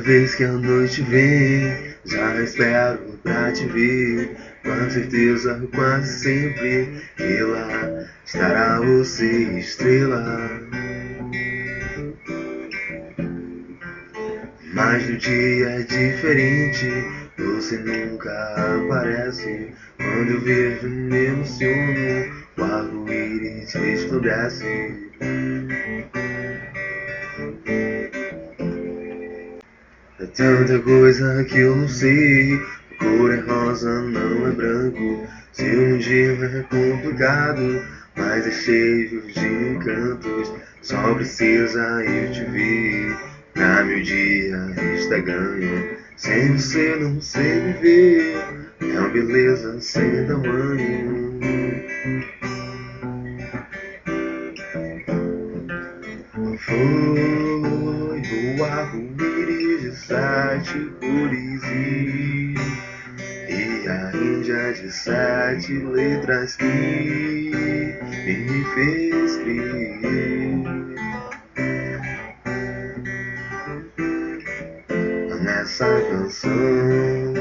vez que a noite vem, já espero pra te ver. Com certeza, quase sempre, que lá estará você, estrela. Mas no dia é diferente, você nunca aparece. Quando eu vejo, me emociono, o arco-íris resplandece. É tanta coisa que eu não sei, a cor é rosa, não é branco. Seu um dia é complicado, mas é cheio de encantos. Só precisa eu te ver, pra meu dia está ganho. Sem você não sei viver, é uma beleza sem tamanho. Foi o arco-íris de 7 cores e a Índia de 7 letras que me fez crer nessa canção.